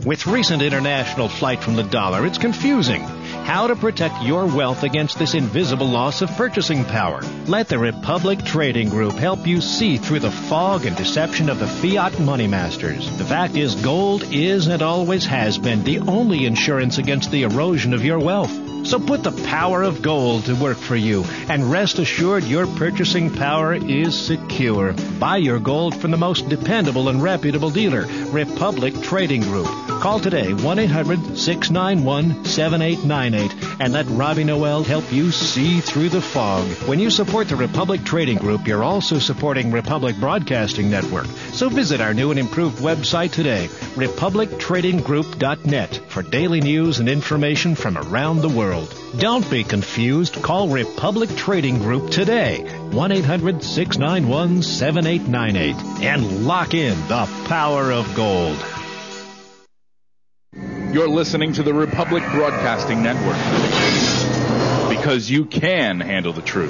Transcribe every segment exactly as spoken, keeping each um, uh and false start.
With recent international flight from the dollar, it's confusing. How to protect your wealth against this invisible loss of purchasing power. Let the Republic Trading Group help you see through the fog and deception of the fiat money masters. The fact is, gold is and always has been the only insurance against the erosion of your wealth. So put the power of gold to work for you, and rest assured your purchasing power is secure. Buy your gold from the most dependable and reputable dealer, Republic Trading Group. Call today, one eight hundred six nine one seven eight nine eight, and let Robbie Noel help you see through the fog. When you support the Republic Trading Group, you're also supporting Republic Broadcasting Network. So visit our new and improved website today, republic trading group dot net, for daily news and information from around the world. Don't be confused. Call Republic Trading Group today, one eight hundred six nine one seven eight nine eight, and lock in the power of gold. You're listening to the Republic Broadcasting Network, because you can handle the truth.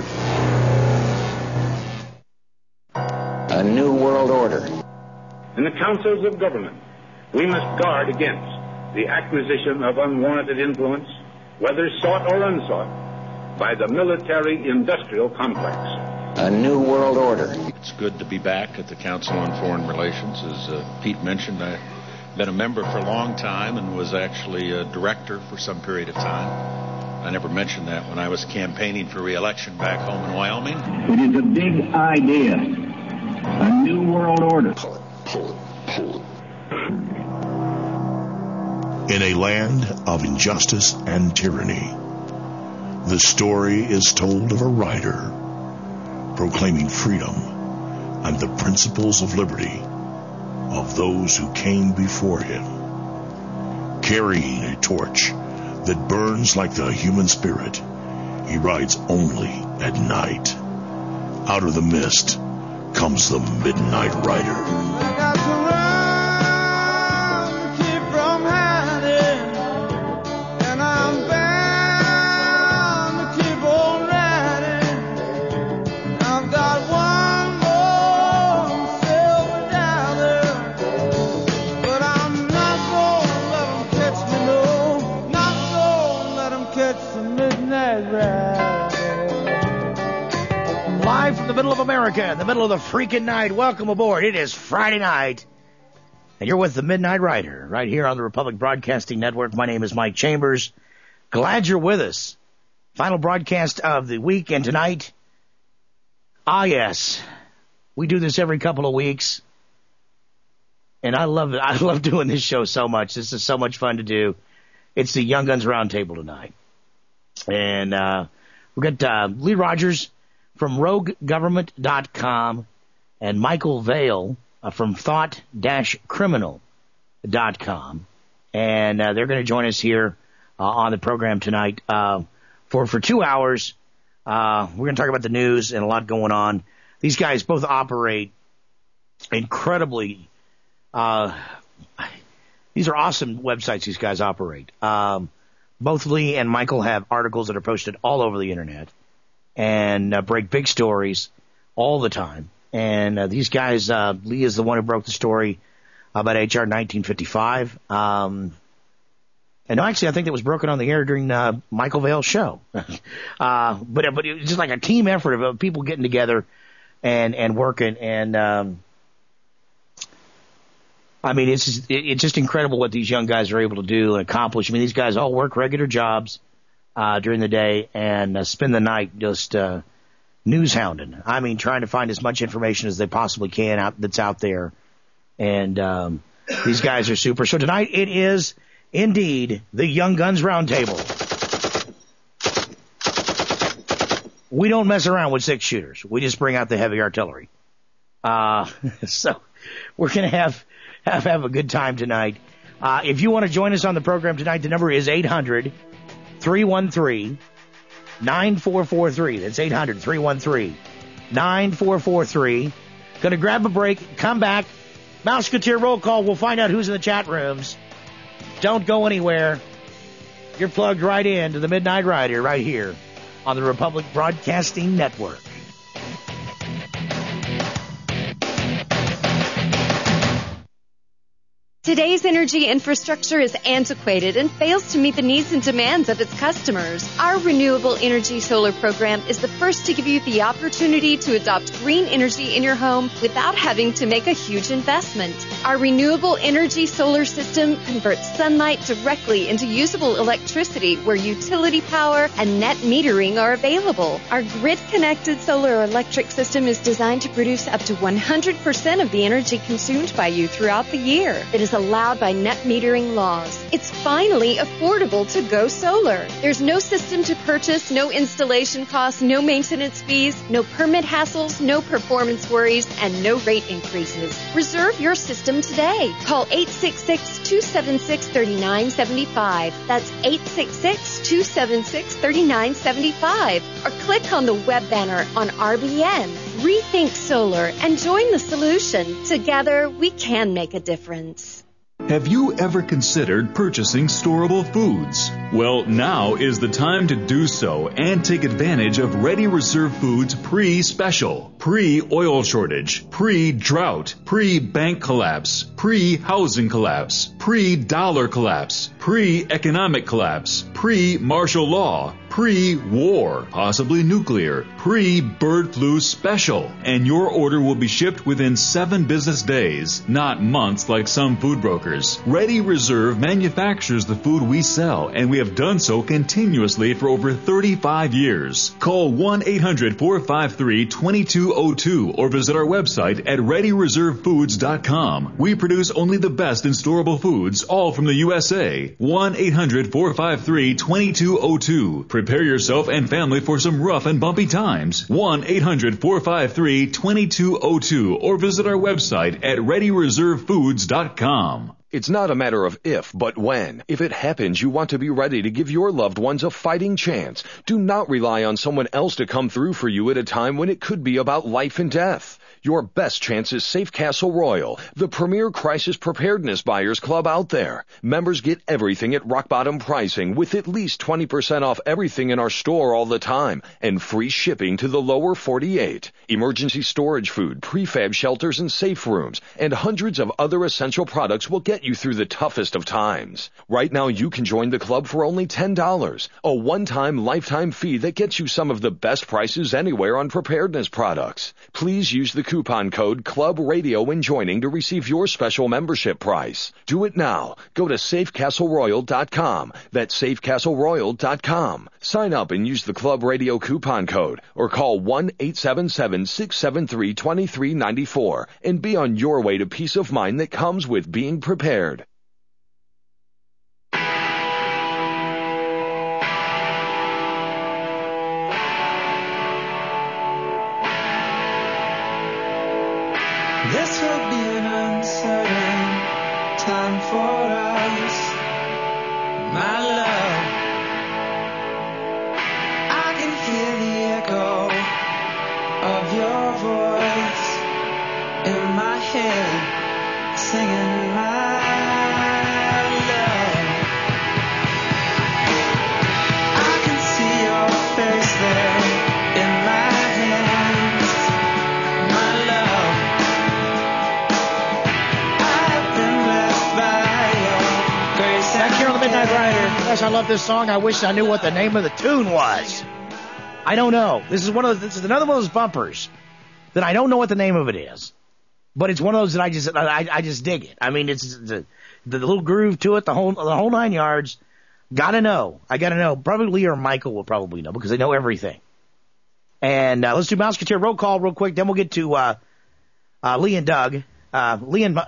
A new world order. In the councils of government, we must guard against the acquisition of unwarranted influence, whether sought or unsought, by the military-industrial complex. A new world order. It's good to be back at the Council on Foreign Relations. As uh, Pete mentioned, I've been a member for a long time and was actually a director for some period of time. I never mentioned that when I was campaigning for re-election back home in Wyoming. It is a big idea. A new world order. Pull it, pull it, pull it. In a land of injustice and tyranny, the story is told of a rider proclaiming freedom and the principles of liberty of those who came before him. Carrying a torch that burns like the human spirit, he rides only at night. Out of the mist comes the Midnight Rider. The middle of America, in the middle of the freaking night. Welcome aboard. It is Friday night, and you're with the Midnight Rider right here on the Republic Broadcasting Network. My name is Mike Chambers. Glad you're with us. Final broadcast of the week, and tonight, ah yes, we do this every couple of weeks, and I love it. I love doing this show so much. This is so much fun to do. It's the Young Guns Roundtable tonight, and uh, we've got uh, Lee Rogers from rogue government dot com and Michael Vale uh, from thought dash criminal dot com. And uh, they're going to join us here uh, on the program tonight uh, for, for two hours. Uh, we're going to talk about the news and a lot going on. These guys both operate incredibly, uh, these are awesome websites these guys operate. Um, both Lee and Michael have articles that are posted all over the internet and uh, break big stories all the time. And uh, these guys, uh, Lee is the one who broke the story about H R nineteen fifty-five. Um, and actually, I think it was broken on the air during uh, Michael Vale's show. uh, but but it was just like a team effort of uh, people getting together and, and working. And um, I mean, it's just, it, it's just incredible what these young guys are able to do and accomplish. I mean, these guys all work regular jobs Uh, during the day and uh, spend the night just uh, news hounding. I mean, trying to find as much information as they possibly can out that's out there. And um, these guys are super. So tonight it is indeed the Young Guns Roundtable. We don't mess around with six shooters. We just bring out the heavy artillery. Uh, so we're going to have, have have a good time tonight. Uh, if you want to join us on the program tonight, the number is eight hundred three one three nine four four three. That's eight hundred three one three nine four four three. Going to grab a break, come back. Mouseketeer roll call. We'll find out who's in the chat rooms. Don't go anywhere. You're plugged right in to the Midnight Rider right here on the Republic Broadcasting Network. Today's energy infrastructure is antiquated and fails to meet the needs and demands of its customers. Our Renewable Energy Solar program is the first to give you the opportunity to adopt green energy in your home without having to make a huge investment. Our Renewable Energy Solar system converts sunlight directly into usable electricity where utility power and net metering are available. Our grid-connected solar electric system is designed to produce up to one hundred percent of the energy consumed by you throughout the year. It is allowed by net metering laws. It's finally affordable to go solar. There's no system to purchase, no installation costs, no maintenance fees, no permit hassles, no performance worries, and no rate increases. Reserve your system today. Call eight six six, two seven six, three nine seven five. That's eight six six, two seven six, three nine seven five. Or click on the web banner on R B N. Rethink solar and join the solution. Together, we can make a difference. Have you ever considered purchasing storable foods? Well, now is the time to do so and take advantage of Ready Reserve Foods pre-special, pre-oil shortage, pre-drought, pre-bank collapse, pre-housing collapse, pre-dollar collapse, pre-economic collapse, pre-martial law, pre-war, possibly nuclear, pre-bird flu special. And your order will be shipped within seven business days, not months like some food brokers. Ready Reserve manufactures the food we sell, and we have done so continuously for over thirty-five years. Call one eight hundred, four five three, two two zero two or visit our website at ready reserve foods dot com. We produce only the best in storable foods, all from the U S A. one eight hundred, four five three, two two zero two. Prepare yourself and family for some rough and bumpy times. one eight hundred, four five three, two two zero two or visit our website at ready reserve foods dot com. It's not a matter of if, but when. If it happens, you want to be ready to give your loved ones a fighting chance. Do not rely on someone else to come through for you at a time when it could be about life and death. Your best chance is Safe Castle Royal, the premier crisis preparedness buyers club out there. Members get everything at rock bottom pricing with at least twenty percent off everything in our store all the time and free shipping to the lower forty-eight. Emergency storage food, prefab shelters and safe rooms, and hundreds of other essential products will get you through the toughest of times. Right now you can join the club for only ten dollars, a one-time lifetime fee that gets you some of the best prices anywhere on preparedness products. Please use the coupon code Club Radio when joining to receive your special membership price. Do it now. Go to safe castle royal dot com. That's safe castle royal dot com. Sign up and use the Club Radio coupon code or call one eight seven seven, six seven three, two three nine four and be on your way to peace of mind that comes with being prepared. This will be an uncertain time for us, my love. I can hear the echo of your voice in my head, singing my love. I can see your face there in my hands, my love. Back here on the Midnight Rider. Gosh, I love this song. I wish I knew what the name of the tune was. I don't know. This is one of the, this is another one of those bumpers that I don't know what the name of it is, but it's one of those that I just I, I just dig it. I mean, it's the, the little groove to it, the whole the whole nine yards. Gotta know. I gotta know. Probably Lee or Michael will probably know because they know everything. And uh, let's do Mouseketeer roll call real quick. Then we'll get to uh, uh, Lee and Doug. Uh, Lee and.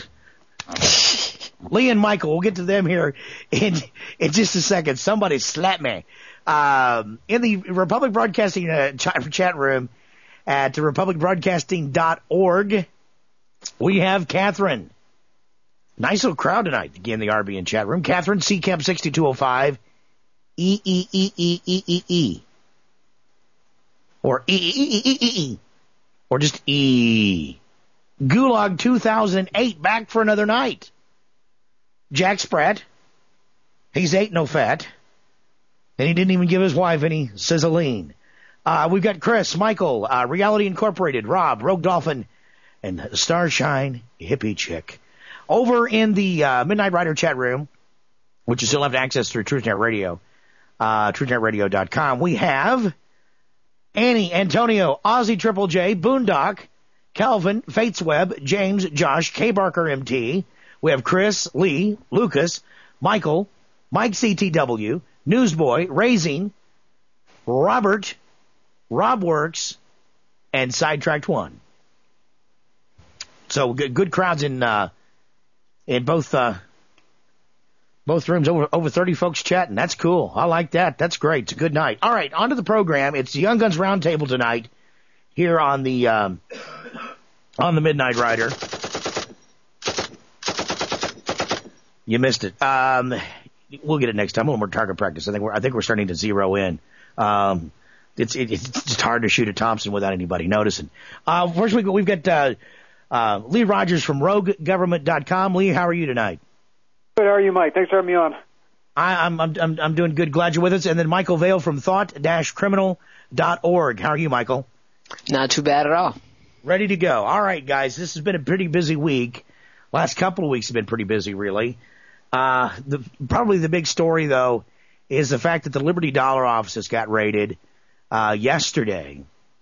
Lee and Michael, we'll get to them here in in just a second. Somebody slap me. Um, in the Republic Broadcasting uh, chat, chat room at republic broadcasting dot org, we have Catherine. Nice little crowd tonight, again, the R B N chat room. Catherine, C Camp sixty-two oh five, E E E E E E E. Or E E E E E E. Or just E. Gulag two thousand eight, back for another night. Jack Spratt, he's eight no fat, and he didn't even give his wife any sizzling. Uh, we've got Chris, Michael, uh, Reality Incorporated, Rob, Rogue Dolphin, and Starshine Hippie Chick. Over in the uh, Midnight Rider chat room, which you still have access through TruthNet Radio, uh, truth net radio dot com, we have Annie, Antonio, Ozzy Triple J, Boondock, Calvin, Fates Web, James, Josh, K. Barker M T. We have Chris, Lee, Lucas, Michael, Mike C T W, Newsboy, Raising, Robert, Robworks, and Sidetracked One. So good, good crowds in uh, in both uh, both rooms. Over over thirty folks chatting. That's cool. I like that. That's great. It's a good night. All right, on to the program. It's the Young Guns Roundtable tonight here on the um, on the Midnight Rider. You missed it. Um, we'll get it next time. A little more target practice. I think we're I think we're starting to zero in. Um, it's it, it's just hard to shoot at Thompson without anybody noticing. Uh, first week we've got uh, uh, Lee Rogers from rogue government dot com. Lee, how are you tonight? Good. How are you, Mike? Thanks for having me on. I, I'm I'm I'm I'm doing good. Glad you're with us. And then Michael Vale from thought dash criminal dot org. How are you, Michael? Not too bad at all. Ready to go. All right, guys. This has been a pretty busy week. Last couple of weeks have been pretty busy, really. Uh, the, probably the big story, though, is the fact that the Liberty Dollar offices got raided uh, yesterday.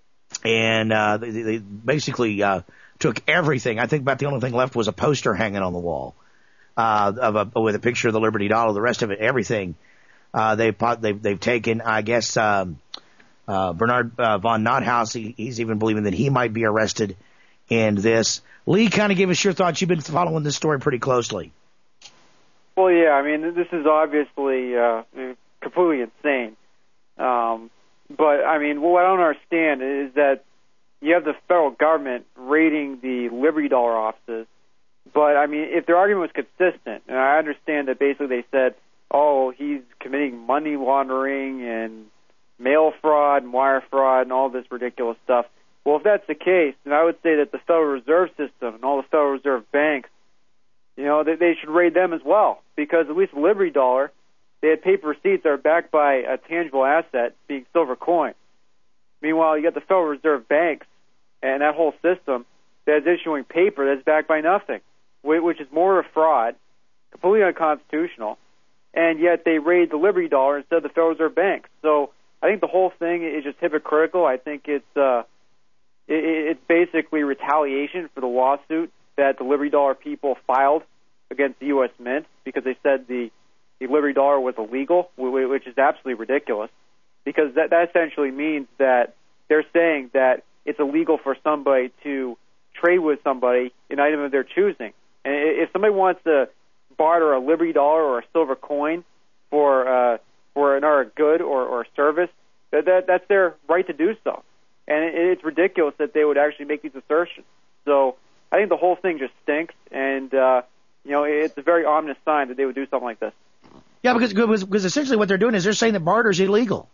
And uh, they, they basically uh, took everything. I think about the only thing left was a poster hanging on the wall uh, of a, with a picture of the Liberty Dollar. The rest of it, everything, uh, they, they've, they've taken. I guess um, uh, Bernard uh, von Nothaus, he, he's even believing that he might be arrested in this. Lee, kind of give us your thoughts. You've been following this story pretty closely. Well, yeah, I mean, this is obviously uh, completely insane. Um, but, I mean, what I don't understand is that you have the federal government raiding the Liberty Dollar offices. But, I mean, if their argument was consistent, and I understand that basically they said, oh, he's committing money laundering and mail fraud and wire fraud and all this ridiculous stuff. Well, if that's the case, then I would say that the Federal Reserve System and all the Federal Reserve banks, you know, they, they should raid them as well, because at least Liberty Dollar, they had paper receipts that are backed by a tangible asset, being silver coin. Meanwhile, you got the Federal Reserve banks and that whole system that's issuing paper that's backed by nothing, which is more of a fraud, completely unconstitutional, and yet they raid the Liberty Dollar instead of the Federal Reserve banks. So I think the whole thing is just hypocritical. I think it's uh, it, it's basically retaliation for the lawsuit that the Liberty Dollar people filed against the U S Mint because they said the, the Liberty Dollar was illegal, which is absolutely ridiculous, because that, that essentially means that they're saying that it's illegal for somebody to trade with somebody an item of their choosing. And if somebody wants to barter a Liberty Dollar or a silver coin for uh, for another good or, or service, that, that that's their right to do so. And it, it's ridiculous that they would actually make these assertions. So I think the whole thing just stinks, and uh, you know, it's a very ominous sign that they would do something like this. Yeah, because because essentially what they're doing is they're saying that barter is illegal.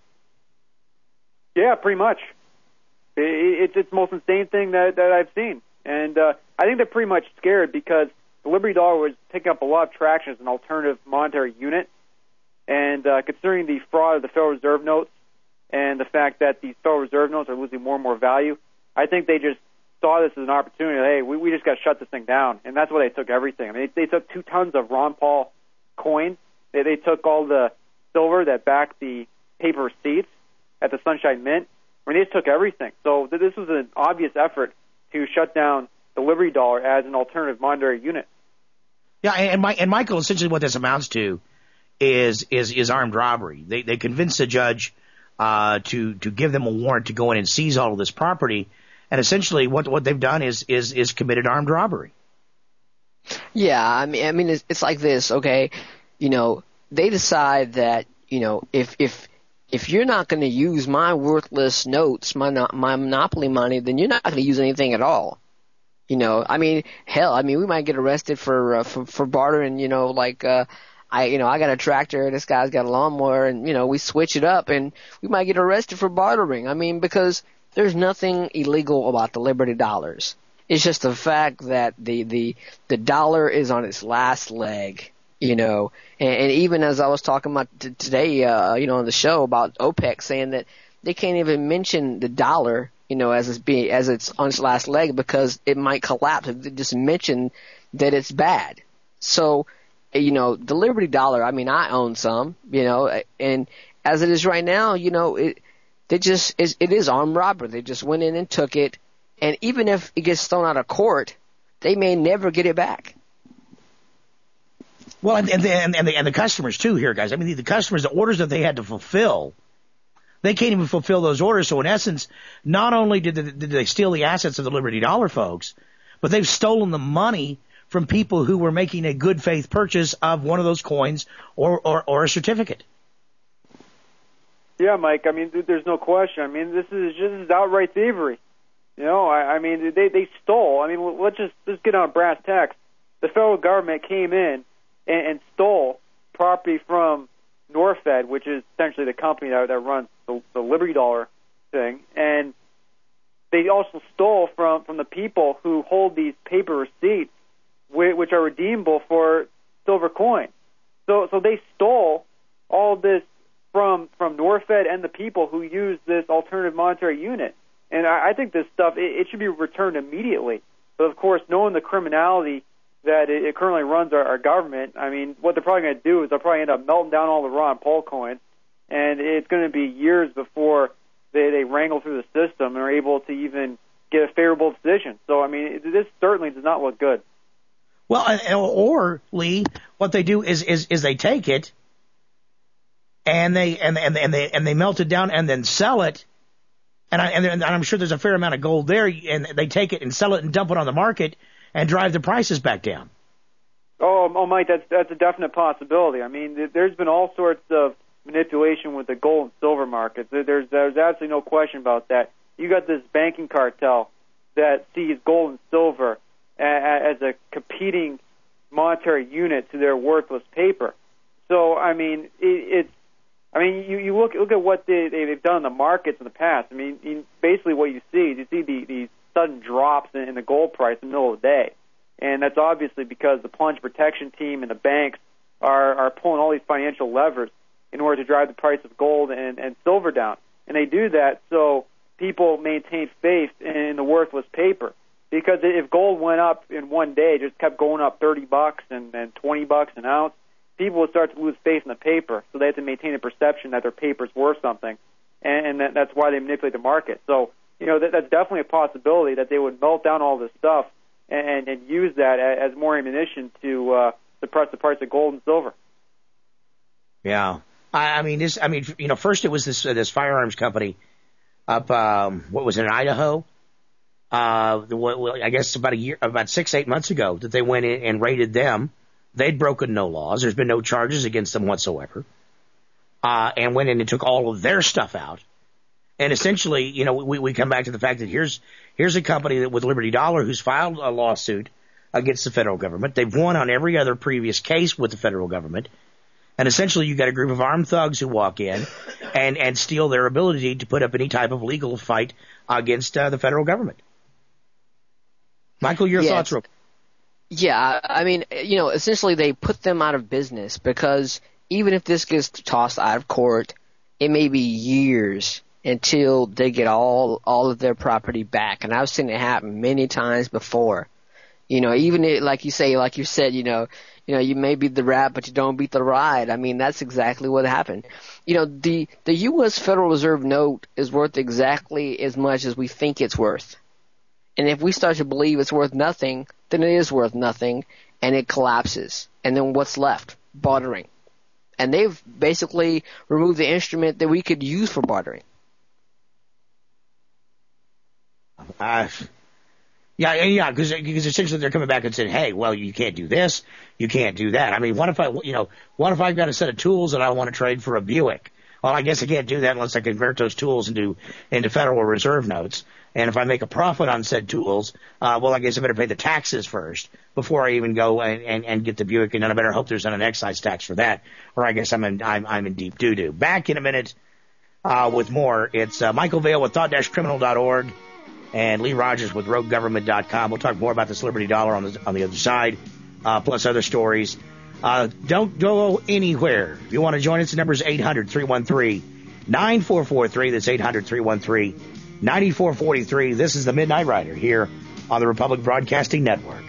Yeah, pretty much. It, it's it's the most insane thing that that I've seen, and uh, I think they're pretty much scared because the Liberty Dollar was picking up a lot of traction as an alternative monetary unit, and uh, considering the fraud of the Federal Reserve notes and the fact that these Federal Reserve notes are losing more and more value, I think they just saw this as an opportunity. Hey, we, we just got to shut this thing down, and that's why they took everything. I mean, they, they took two tons of Ron Paul coins. They, they took all the silver that backed the paper receipts at the Sunshine Mint. I mean, they just took everything. So th- this was an obvious effort to shut down the Liberty Dollar as an alternative monetary unit. Yeah, and, and, and Michael, essentially what this amounts to is is is armed robbery. They they convinced the judge uh, to to give them a warrant to go in and seize all of this property. And essentially, what what they've done is is is committed armed robbery. Yeah, I mean, I mean, it's, it's like this, okay? You know, they decide that, you know, if if if you're not going to use my worthless notes, my my monopoly money, then you're not going to use anything at all. You know, I mean, hell, I mean, we might get arrested for uh, for for bartering. You know, like uh, I, you know, I got a tractor, this guy's got a lawnmower, and you know, we switch it up, and we might get arrested for bartering. I mean, because there's nothing illegal about the Liberty Dollars. It's just the fact that the, the, the dollar is on its last leg, you know. And, and even as I was talking about t- today, uh, you know, on the show about OPEC saying that they can't even mention the dollar you know, as it's being, as it's on its last leg because it might collapse if they just mention that it's bad. So, you know, the Liberty Dollar, I mean, I own some, you know, and as it is right now, you know, it, they just, it, it is armed robbery. They just went in and took it. And even if it gets thrown out of court, they may never get it back. Well, and, and, the, and, the, and the customers, too, here, guys. I mean, the, the customers, the orders that they had to fulfill, they can't even fulfill those orders. So, in essence, not only did they, did they steal the assets of the Liberty Dollar folks, but they've stolen the money from people who were making a good faith purchase of one of those coins or, or, or a certificate. Yeah, Mike, I mean, there's no question. I mean, this is just outright thievery. You know, I, I mean, they, they stole. I mean, let's just, let's get on brass tacks. The federal government came in and, and stole property from Norfed, which is essentially the company that, that runs the, the Liberty Dollar thing, and they also stole from, from the people who hold these paper receipts, which are redeemable for silver coin. So, so they stole all of this from from Norfed and the people who use this alternative monetary unit. And I, I think this stuff, it, it should be returned immediately. But of course, knowing the criminality that it, it currently runs our, our government, I mean, what they're probably going to do is they'll probably end up melting down all the Ron Paul coins, and it's going to be years before they, they wrangle through the system and are able to even get a favorable decision. So, I mean, this certainly does not look good. Well, or Lee, what they do is, is, is they take it and they and and and they and they melt it down and then sell it, and I and, and I'm sure there's a fair amount of gold there, and they take it and sell it and dump it on the market and drive the prices back down. Oh, oh, Mike, that's that's a definite possibility. I mean, there's been all sorts of manipulation with the gold and silver markets. There's there's absolutely no question about that. You got this banking cartel that sees gold and silver as a competing monetary unit to their worthless paper. So, I mean, it, it's, I mean, you, you look look at what they, they've done in the markets in the past. I mean, in basically what you see is you see the, these sudden drops in, in the gold price in the middle of the day. And that's obviously because the plunge protection team and the banks are, are pulling all these financial levers in order to drive the price of gold and, and silver down. And they do that so people maintain faith in the worthless paper. Because if gold went up in one day, just kept going up thirty bucks and, and twenty bucks an ounce, people would start to lose faith in the paper. So they have to maintain a perception that their paper's worth something, and, and that, that's why they manipulate the market. So, you know, that, that's definitely a possibility that they would melt down all this stuff and, and use that as more ammunition to uh, suppress the price of gold and silver. Yeah, I, I mean, this. I mean, you know, first it was this uh, this firearms company up, um, what was it, in Idaho? Uh, the, I guess about a year, about six, eight months ago that they went in and raided them. They'd broken no laws. There's been no charges against them whatsoever. Uh, and went in and took all of their stuff out. And essentially, you know, we, we come back to the fact that here's, here's a company that with Liberty Dollar who's filed a lawsuit against the federal government. They've won on every other previous case with the federal government. And essentially you got a group of armed thugs who walk in and, and steal their ability to put up any type of legal fight against uh, the federal government. Michael, your yeah, thoughts real quick. Yeah, I mean, you know, essentially they put them out of business because even if this gets tossed out of court, it may be years until they get all all of their property back. And I've seen it happen many times before. You know, even it, like you say, like you said, you know, you know, you may beat the rat, but you don't beat the ride. I mean, that's exactly what happened. You know, the the U S Federal Reserve note is worth exactly as much as we think it's worth. And if we start to believe it's worth nothing, then it is worth nothing, and it collapses. And then what's left? Bartering. And they've basically removed the instrument that we could use for bartering. Uh, yeah, yeah, because essentially they're coming back and saying, hey, well, you can't do this, you can't do that. I mean, what if I, you know, what if I've got a set of tools that I want to trade for a Buick? Well, I guess I can't do that unless I convert those tools into into Federal Reserve notes. And if I make a profit on said tools, uh, well, I guess I better pay the taxes first before I even go and, and, and get the Buick. And then I better hope there's not an excise tax for that, or I guess I'm in I'm, I'm in deep doo doo. Back in a minute uh, with more. It's uh, Michael Vale with thought dash criminal dot org and Lee Rogers with rogue government dot com. We'll talk more about this Liberty Dollar on the on the other side, uh, plus other stories. Uh, don't go anywhere. If you want to join us, the number is eight hundred, three one three, nine four four three. That's eight hundred, three one three, ninety-four forty-three. This is the Midnight Rider here on the Republic Broadcasting Network.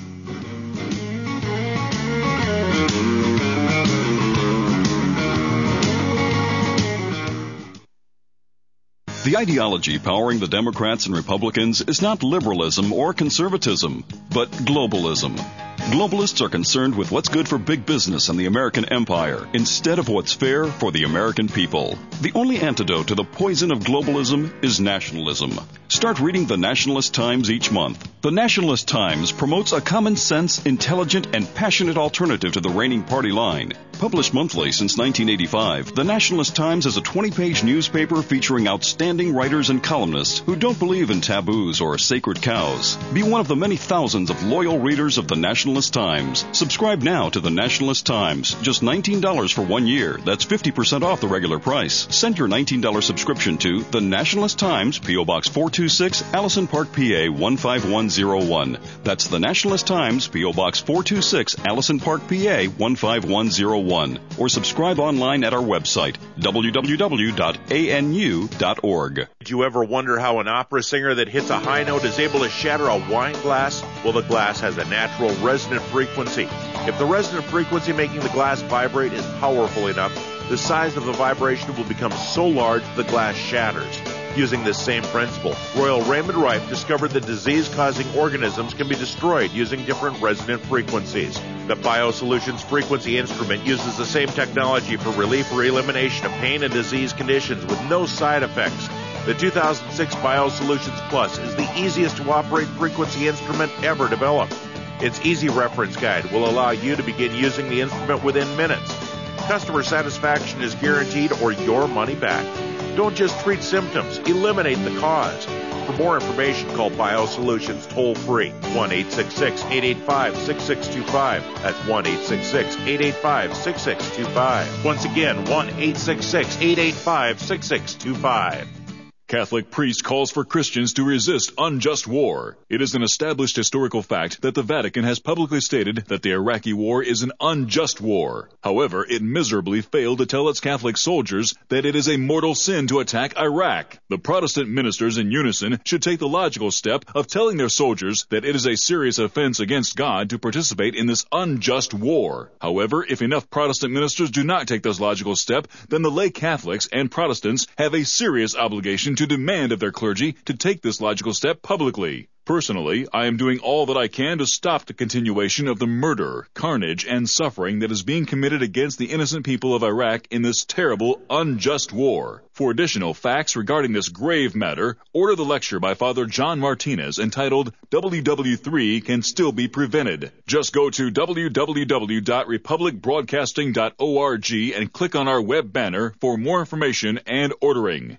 The ideology powering the Democrats and Republicans is not liberalism or conservatism, but globalism. Globalists are concerned with what's good for big business and the American empire instead of what's fair for the American people. The only antidote to the poison of globalism is nationalism. Start reading the Nationalist Times each month. The Nationalist Times promotes a common sense, intelligent, and passionate alternative to the reigning party line. Published monthly since nineteen eighty-five, the Nationalist Times is a twenty-page newspaper featuring outstanding writers and columnists who don't believe in taboos or sacred cows. Be one of the many thousands of loyal readers of the Nationalist Times. Subscribe now to the Nationalist Times. Just nineteen dollars for one year. That's fifty percent off the regular price. Send your nineteen dollars subscription to the Nationalist Times, P O. Box four two six, Allison Park, P A one five one zero one. That's the Nationalist Times, P O. Box four two six, Allison Park, P A one five one zero one. Or subscribe online at our website, w w w dot a n u dot org. Did you ever wonder how an opera singer that hits a high note is able to shatter a wine glass? Well, the glass has a natural resonant frequency. If the resonant frequency making the glass vibrate is powerful enough, the size of the vibration will become so large the glass shatters. Using this same principle, Royal Raymond Rife discovered that disease-causing organisms can be destroyed using different resonant frequencies. The BioSolutions frequency instrument uses the same technology for relief or elimination of pain and disease conditions with no side effects. The two thousand six BioSolutions Plus is the easiest to operate frequency instrument ever developed. Its easy reference guide will allow you to begin using the instrument within minutes. Customer satisfaction is guaranteed or your money back. Don't just treat symptoms, eliminate the cause. For more information, call BioSolutions toll-free, one eight six six, eight eight five, six six two five. That's one eight six six, eight eight five, six six two five. Once again, one eight six six, eight eight five, six six two five. Catholic priest calls for Christians to resist unjust war. It is an established historical fact that the Vatican has publicly stated that the Iraqi war is an unjust war. However, it miserably failed to tell its Catholic soldiers that it is a mortal sin to attack Iraq. The Protestant ministers in unison should take the logical step of telling their soldiers that it is a serious offense against God to participate in this unjust war. However, if enough Protestant ministers do not take this logical step, then the lay Catholics and Protestants have a serious obligation to demand of their clergy to take this logical step publicly. Personally, I am doing all that I can to stop the continuation of the murder, carnage, and suffering that is being committed against the innocent people of Iraq in this terrible, unjust war. For additional facts regarding this grave matter, order the lecture by Father John Martinez entitled W W three Can Still Be Prevented. Just go to w w w dot republic broadcasting dot org and click on our web banner for more information and ordering.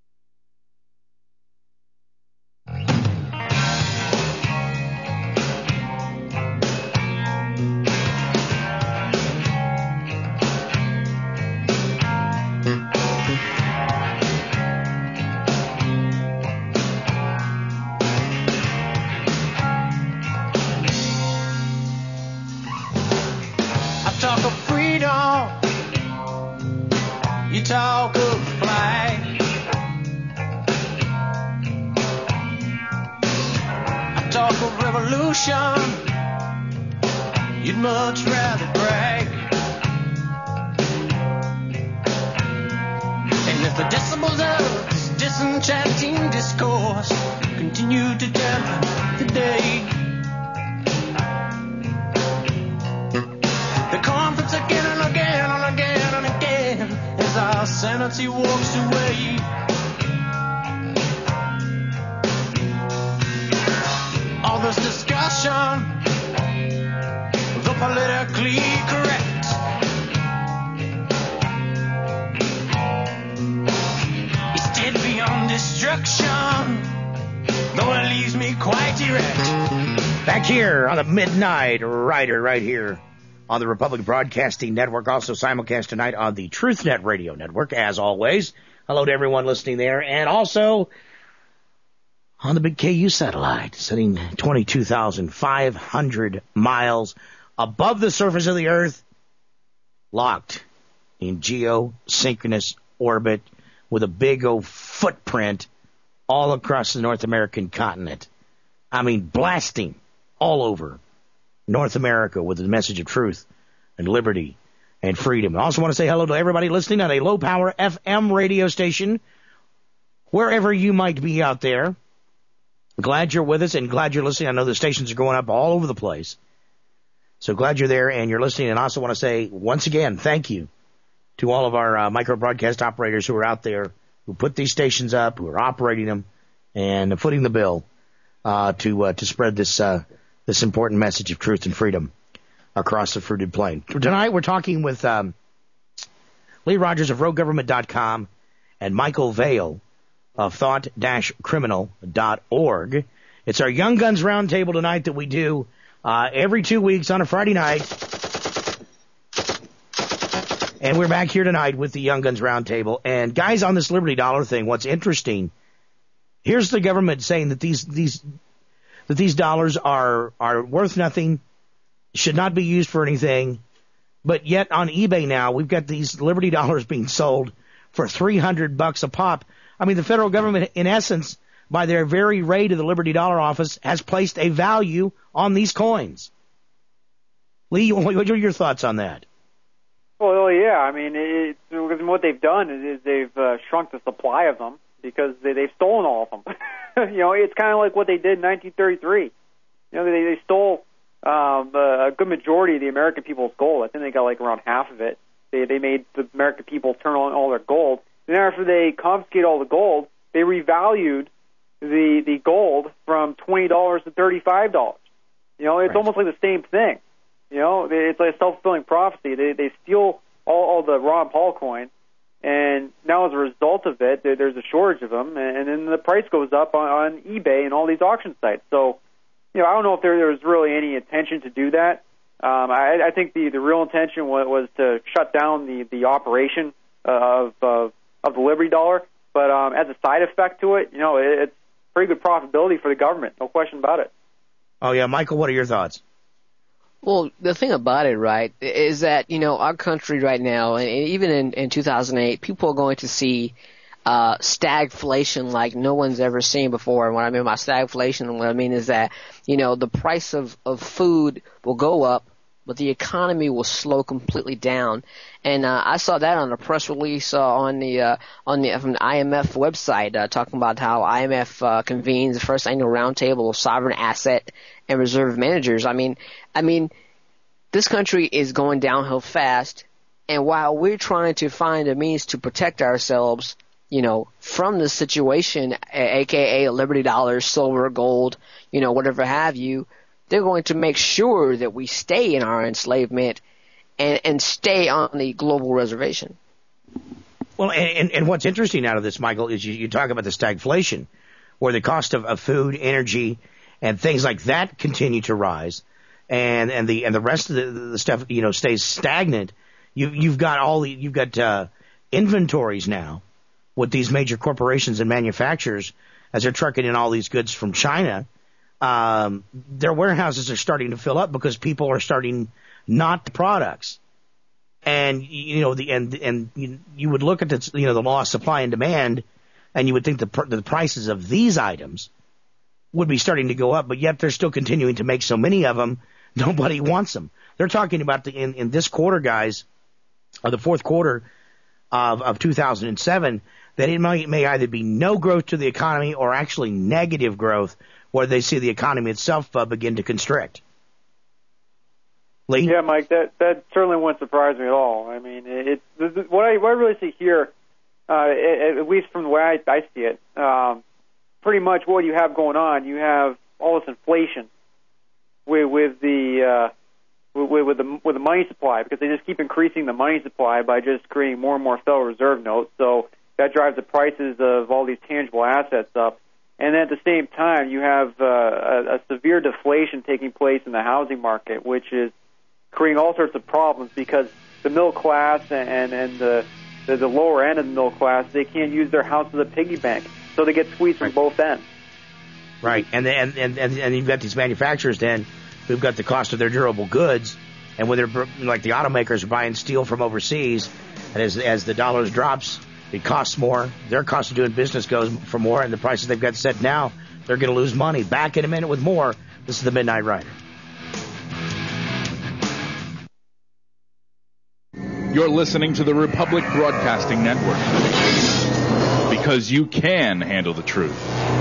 Talk of freedom, you talk of flag. I talk of revolution, you'd much rather brag. And if the decibels of this disenchanting discourse continue to dampen the day, the conference again and again and again and again as our sanity walks away. All this discussion, the politically correct, is dead beyond destruction, though it leaves me quite erect. Back here on the Midnight Rider, right here on the Republic Broadcasting Network, also simulcast tonight on the TruthNet Radio Network, as always. Hello to everyone listening there, and also on the big K U satellite, sitting twenty-two thousand five hundred miles above the surface of the Earth, locked in geosynchronous orbit with a big old footprint all across the North American continent. I mean, blasting all over North America with the message of truth and liberty and freedom. I also want to say hello to everybody listening on a low-power F M radio station, wherever you might be out there. Glad you're with us and glad you're listening. I know the stations are going up all over the place. So glad you're there and you're listening. And I also want to say, once again, thank you to all of our uh, micro broadcast operators who are out there, who put these stations up, who are operating them, and footing the bill uh, to uh, to spread this uh, this important message of truth and freedom across the fruited plain. Tonight we're talking with um, Lee Rogers of rogue government dot com and Michael Vale of thought dash criminal dot org. It's our Young Guns Roundtable tonight that we do uh, every two weeks on a Friday night. And we're back here tonight with the Young Guns Roundtable. And guys, on this Liberty Dollar thing, what's interesting, here's the government saying that these these that these dollars are are worth nothing, should not be used for anything. But yet on eBay now, we've got these Liberty Dollars being sold for three hundred bucks a pop. I mean, the federal government, in essence, by their very raid of the Liberty Dollar office, has placed a value on these coins. Lee, what are your thoughts on that? Well, yeah, I mean, it, what they've done is they've uh, shrunk the supply of them because they, they've stolen all of them. You know, it's kind of like what they did in nineteen thirty-three. You know, they, they stole um, a good majority of the American people's gold. I think they got like around half of it. They they made the American people turn on all their gold. Then after they confiscated all the gold, they revalued the the gold from twenty dollars to thirty-five dollars. You know, it's right. Almost like the same thing. You know, it's like a self-fulfilling prophecy. They they steal all, all the Ron Paul coins, and now as a result of it, there, there's a shortage of them, and, and then the price goes up on, on eBay and all these auction sites. So, you know, I don't know if there, there was really any intention to do that. Um, I, I think the, the real intention was, was to shut down the, the operation of, of of the Liberty Dollar. But um, as a side effect to it, you know, it, it's pretty good profitability for the government, no question about it. Oh, yeah. Michael, what are your thoughts? Well, the thing about it, right, is that, you know, our country right now, and even in, in two thousand eight, people are going to see uh, stagflation like no one's ever seen before. And what I mean by stagflation, what I mean is that, you know, the price of, of food will go up, but the economy will slow completely down. And uh, I saw that on a press release uh, on the uh, on the from the I M F website, uh, talking about how I M F uh, convenes the first annual roundtable of sovereign asset and reserve managers. I mean, I mean, this country is going downhill fast, and while we're trying to find a means to protect ourselves, you know, from this situation, aka Liberty Dollars, silver, gold, you know, whatever have you, they're going to make sure that we stay in our enslavement and, and stay on the global reservation. Well, and, and what's interesting out of this, Michael, is you, you talk about the stagflation, where the cost of, of food, energy, and things like that continue to rise, and, and the and the rest of the, the stuff, you know, stays stagnant. You, you've got all the you've got uh, inventories now with these major corporations and manufacturers as they're trucking in all these goods from China. Um, their warehouses are starting to fill up because people are starting not the products. And, you know, the, and, and you, you would look at the, you know, the law of supply and demand, and you would think the, the prices of these items would be starting to go up, but yet they're still continuing to make so many of them. Nobody wants them. They're talking about the, in, in this quarter, guys, or the fourth quarter of, of two thousand seven, that it may, may either be no growth to the economy or actually negative growth, where they see the economy itself uh, begin to constrict. Lee? Yeah, Mike, that that certainly wouldn't surprise me at all. I mean, it, it what I what I really see here, uh, at, at least from the way I, I see it, um, pretty much what you have going on, you have all this inflation with with the uh, with, with the with the money supply, because they just keep increasing the money supply by just creating more and more Federal Reserve notes. So that drives the prices of all these tangible assets up. And then at the same time, you have uh, a, a severe deflation taking place in the housing market, which is creating all sorts of problems because the middle class and, and the, the, the lower end of the middle class, they can't use their house as a piggy bank. So they get squeezed from both ends. Right. And, and, and, and, and you've got these manufacturers then who've got the cost of their durable goods, and when they're, like the automakers are buying steel from overseas, and as, as the dollar drops It costs more. Their cost of doing business goes for more, and the prices they've got set now, they're going to lose money. Back in a minute with more. This is the Midnight Rider. You're listening to the Republic Broadcasting Network, because you can handle the truth.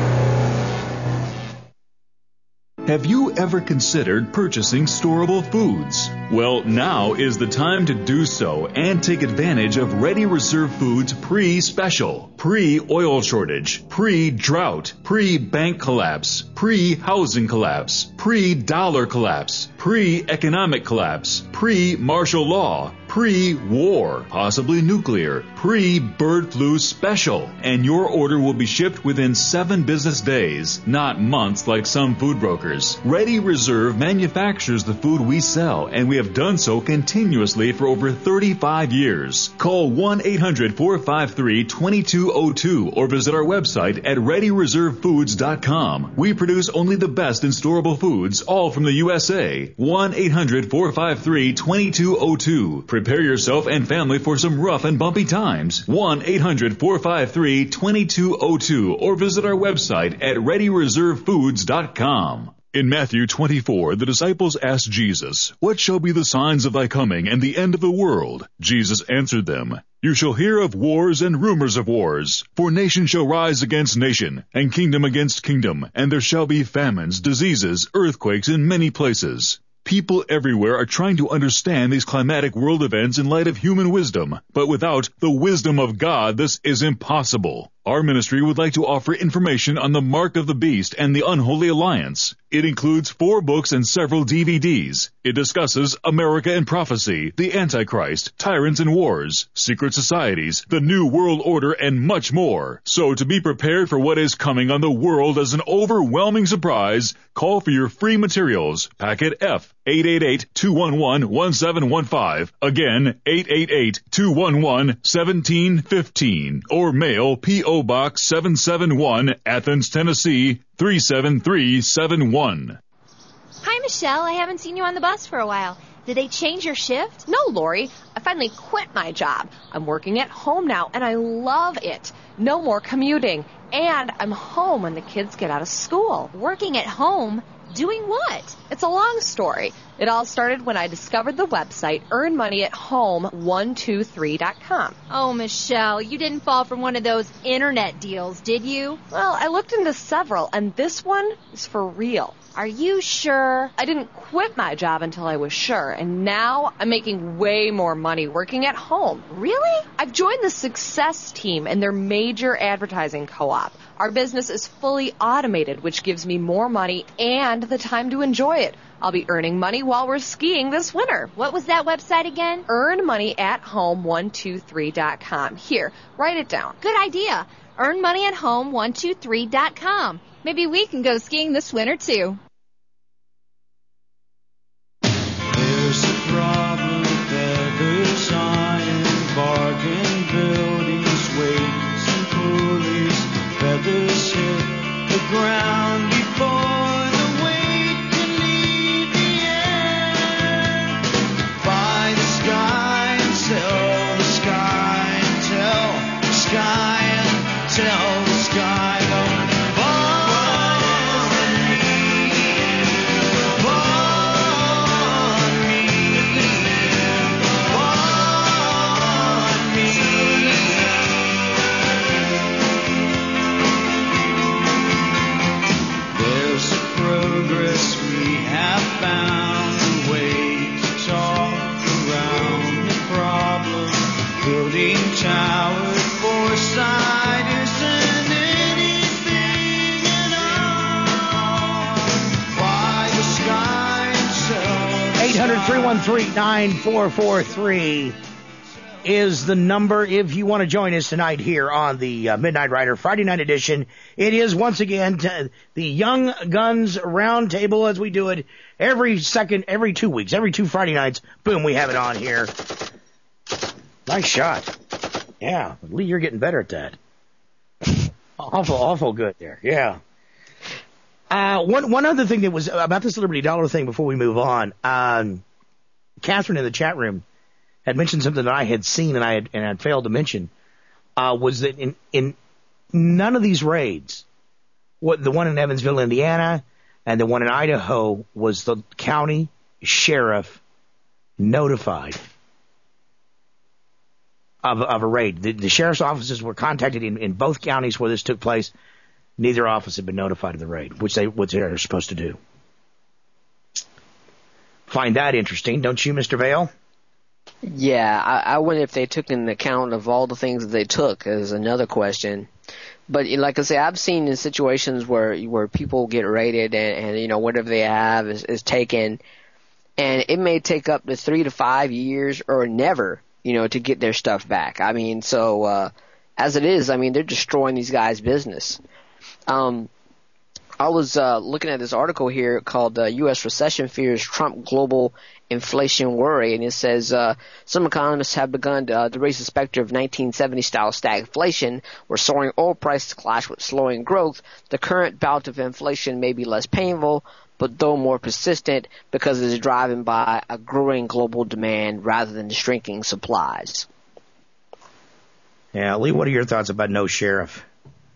Have you ever considered purchasing storable foods? Well, now is the time to do so and take advantage of Ready Reserve Foods pre-special, pre-oil shortage, pre-drought, pre-bank collapse, pre-housing collapse, pre-dollar collapse, pre-economic collapse, pre-martial law, pre-war, possibly nuclear, pre-bird flu special. And your order will be shipped within seven business days, not months like some food brokers. Ready Reserve manufactures the food we sell, and we have done so continuously for over thirty-five years. Call one eight hundred four five three two two zero two or visit our website at ready reserve foods dot com. We produce only the best in storable foods, all from the U S A. one eight hundred four five three two two zero two. Prepare yourself and family for some rough and bumpy times. one eight hundred four five three two two zero two or visit our website at ready reserve foods dot com. In Matthew twenty-four, the disciples asked Jesus, "What shall be the signs of thy coming and the end of the world?" Jesus answered them, "You shall hear of wars and rumors of wars. For nation shall rise against nation, and kingdom against kingdom, and there shall be famines, diseases, earthquakes in many places." People everywhere are trying to understand these climatic world events in light of human wisdom, but without the wisdom of God, this is impossible. Our ministry would like to offer information on the Mark of the Beast and the Unholy Alliance. It includes four books and several D V Ds. It discusses America and prophecy, the Antichrist, tyrants and wars, secret societies, the New World Order, and much more. So to be prepared for what is coming on the world as an overwhelming surprise, call for your free materials. Packet F, eight eight eight, two one one, one seven one five. Again, eight eight eight, two one one, one seven one five. Or mail P O Box seven seven one, Athens, Tennessee, three seven three seven one. Hi, Michelle. I haven't seen you on the bus for a while. Did they change your shift? No, Lori. I finally quit my job. I'm working at home now, and I love it. No more commuting. And I'm home when the kids get out of school. Working at home? Doing what? It's a long story. It all started when I discovered the website earn money at home one two three dot com. Oh, Michelle, you didn't fall for one of those internet deals, did you? Well, I looked into several, and this one is for real. Are you sure? I didn't quit my job until I was sure, and now I'm making way more money working at home. Really? I've joined the Success Team and their major advertising co-op. Our business is fully automated, which gives me more money and the time to enjoy it. I'll be earning money while we're skiing this winter. What was that website again? earn money at home one two three dot com. Here, write it down. Good idea. earn money at home one two three dot com. Maybe we can go skiing this winter, too. There's a problem with feathers on bargain buildings, weights and pulleys. Feathers hit the ground before the weight can leave the air. Buy the sky and sell the sky and tell the sky and tell the sky. Tower Foresight isn't anything at all. Fly the sky and sell. eight hundred, three one three, nine four four three is the number if you want to join us tonight here on the uh, Midnight Rider Friday night edition. It is once again t- the Young Guns Roundtable, as we do it every second, every two weeks, every two Friday nights. Boom, we have it on here. Nice shot. Yeah, Lee, you're getting better at that. awful, awful good there. Yeah. Uh, one one other thing that was about this Liberty Dollar thing before we move on. Um, Catherine in the chat room had mentioned something that I had seen and I had and had failed to mention. uh, was that in, in none of these raids, what the one in Evansville, Indiana, and the one in Idaho, was the county sheriff notified of, of a raid. The, the sheriff's offices were contacted in, in both counties where this took place. Neither office had been notified of the raid, which they what they're supposed to do. Find that interesting, don't you, Mister Vail? Yeah, I, I wonder if they took into account of all the things that they took is another question. But like I say, I've seen in situations where where people get raided and, and you know whatever they have is, is taken, and it may take up to three to five years or never, you know, to get their stuff back. I mean, so uh, as it is, I mean, they're destroying these guys' business. Um, I was uh, looking at this article here called uh, U S Recession Fears Trump Global Inflation Worry, and it says uh, some economists have begun to, uh, to raise the specter of nineteen seventy-style stagflation, where soaring oil prices clash with slowing growth. The current bout of inflation may be less painful, but though more persistent because it is driven by a growing global demand rather than shrinking supplies. Yeah, Lee, what are your thoughts about no sheriff?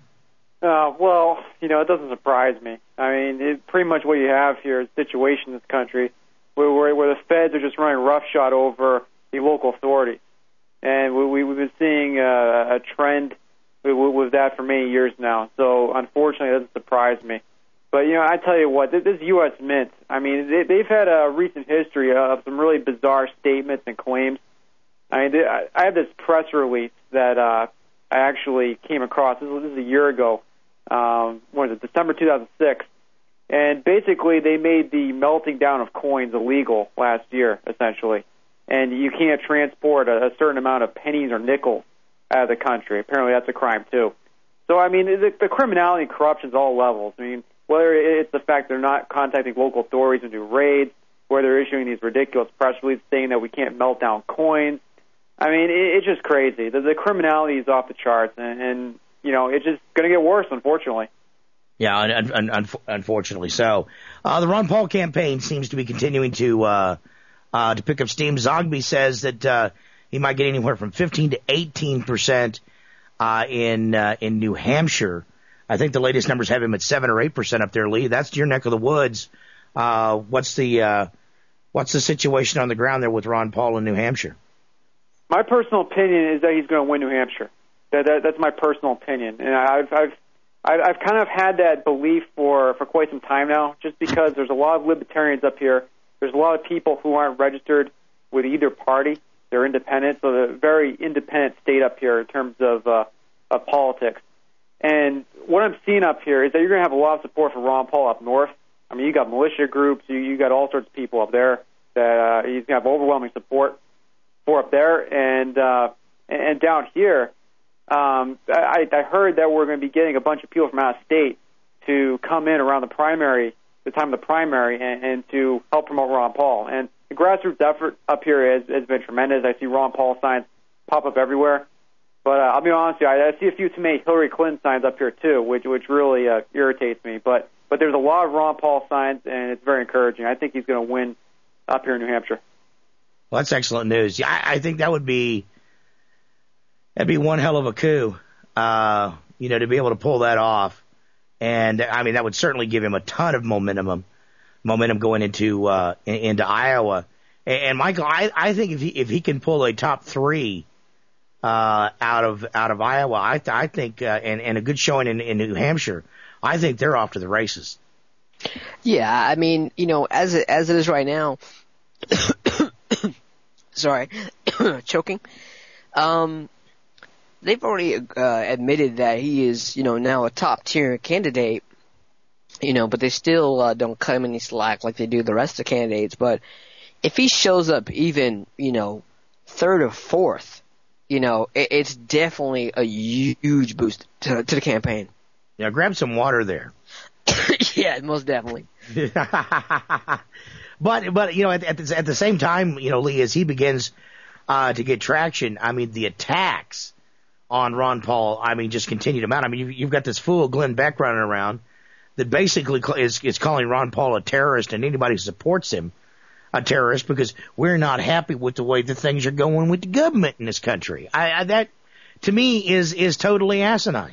Uh, well, you know, it doesn't surprise me. I mean, it, pretty much what you have here is a situation in this country where, where, where the feds are just running roughshod over the local authorities. And we, we, we've been seeing uh, a trend with, with that for many years now. So, unfortunately, it doesn't surprise me. But, you know, I tell you what, this, this U S Mint, I mean, they, they've had a recent history of some really bizarre statements and claims. I mean, they, I, I have this press release that uh, I actually came across. This was, this was a year ago. Um, what was it, December two thousand six, and basically they made the melting down of coins illegal last year, essentially, and you can't transport a, a certain amount of pennies or nickels out of the country. Apparently that's a crime, too. So, I mean, the, the criminality and corruption is all levels. I mean, whether it's the fact they're not contacting local authorities and do raids, whether they're issuing these ridiculous press releases saying that we can't melt down coins. I mean, it, it's just crazy. The, the criminality is off the charts, and, and you know, it's just going to get worse, unfortunately. Yeah, un- un- un- unfortunately so. Uh, the Ron Paul campaign seems to be continuing to uh, uh, to pick up steam. Zogby says that uh, he might get anywhere from fifteen to eighteen percent uh, in uh, in New Hampshire. I think the latest numbers have him at seven or eight percent up there, Lee. That's your neck of the woods. Uh, what's the uh, what's the situation on the ground there with Ron Paul in New Hampshire? My personal opinion is that he's going to win New Hampshire. That, that, that's my personal opinion, and I've, I've I've kind of had that belief for, for quite some time now, just because there's a lot of libertarians up here. There's a lot of people who aren't registered with either party. They're independent, so they're a very independent state up here in terms of, uh, of politics. And what I'm seeing up here is that you're going to have a lot of support for Ron Paul up north. I mean, you got militia groups, you, you got all sorts of people up there that uh, he's going to have overwhelming support for up there, and uh, and down here. Um, I, I heard that we're going to be getting a bunch of people from out of state to come in around the primary, the time of the primary, and, and to help promote Ron Paul. And the grassroots effort up here has, has been tremendous. I see Ron Paul signs pop up everywhere. But uh, I'll be honest with you, I, I see a few too many Hillary Clinton signs up here too, which which really uh, irritates me. But but there's a lot of Ron Paul signs, and it's very encouraging. I think he's going to win up here in New Hampshire. Well, that's excellent news. Yeah, I, I think that would be. That'd be one hell of a coup, uh, you know, to be able to pull that off. And, I mean, that would certainly give him a ton of momentum, momentum going into uh, into Iowa. And, and Michael, I, I think if he if he can pull a top three uh, out of out of Iowa, I I think, uh, and, and a good showing in, in New Hampshire, I think they're off to the races. Yeah, I mean, you know, as it, as it is right now, sorry, choking. Um, They've already uh, admitted that he is, you know, now a top-tier candidate, you know, but they still uh, don't cut him any slack like they do the rest of the candidates. But if he shows up even, you know, third or fourth, you know, it, it's definitely a huge boost to, to the campaign. Yeah, grab some water there. Yeah, most definitely. but, but you know, at, at, the, at the same time, you know, Lee, as he begins uh, to get traction, I mean, the attacks on Ron Paul, I mean, just continue to mount. I mean, you've, you've got this fool Glenn Beck running around that basically is, is calling Ron Paul a terrorist, and anybody who supports him a terrorist because we're not happy with the way the things are going with the government in this country. I, I that to me, is is totally asinine.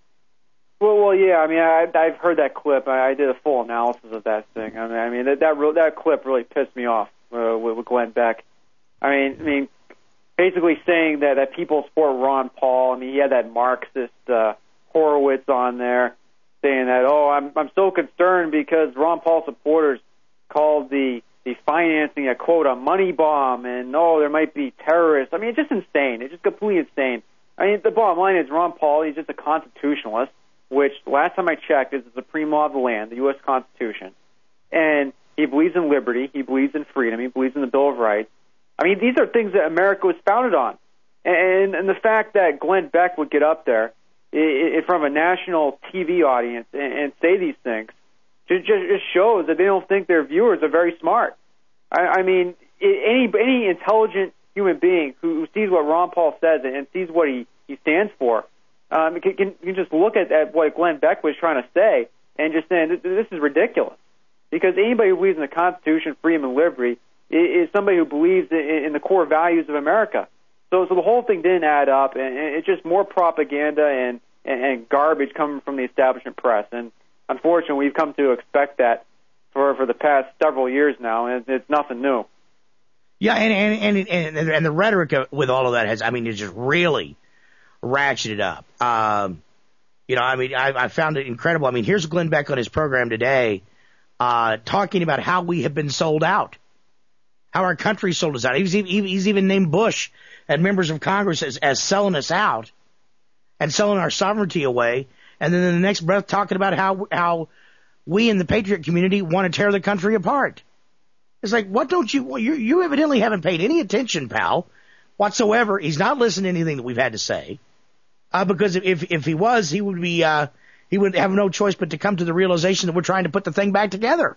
Well, well, yeah. I mean, I, I've heard that clip. I, I did a full analysis of that thing. I mean, I mean that that, re- that clip really pissed me off uh, with, with Glenn Beck. I mean, I mean, basically saying that that people support Ron Paul. I mean, he had that Marxist uh, Horowitz on there saying that, oh, I'm I'm so concerned because Ron Paul supporters called the the financing a quote a money bomb, and oh, there might be terrorists. I mean, it's just insane. It's just completely insane. I mean, the bottom line is Ron Paul, he's just a constitutionalist, which last time I checked is the supreme law of the land, the U S Constitution. And he believes in liberty, he believes in freedom, he believes in the Bill of Rights. I mean, these are things that America was founded on. And, and the fact that Glenn Beck would get up there in front of a national T V audience and, and say these things just, just shows that they don't think their viewers are very smart. I, I mean, any any intelligent human being who, who sees what Ron Paul says and sees what he, he stands for, um, can, can, can just look at, at what Glenn Beck was trying to say and just saying, this, this is ridiculous. Because anybody who believes in the Constitution, freedom, and liberty is, is somebody who believes in, in the core values of America. So, so the whole thing didn't add up, and it's just more propaganda and, and, and garbage coming from the establishment press. And unfortunately, we've come to expect that for, for the past several years now, and it's nothing new. Yeah, and and and and, and the rhetoric with all of that has, I mean, it's just really ratcheted up. Um, you know, I mean, I, I found it incredible. I mean, here's Glenn Beck on his program today, uh, talking about how we have been sold out, how our country sold us out. He's even, he's even named Bush and members of Congress as, as selling us out and selling our sovereignty away. And then in the next breath, talking about how how we in the patriot community want to tear the country apart. It's like, what don't you, well, you, you evidently haven't paid any attention, pal, whatsoever. He's not listening to anything that we've had to say. Uh, because if, if he was, he would be, uh, he would have no choice but to come to the realization that we're trying to put the thing back together.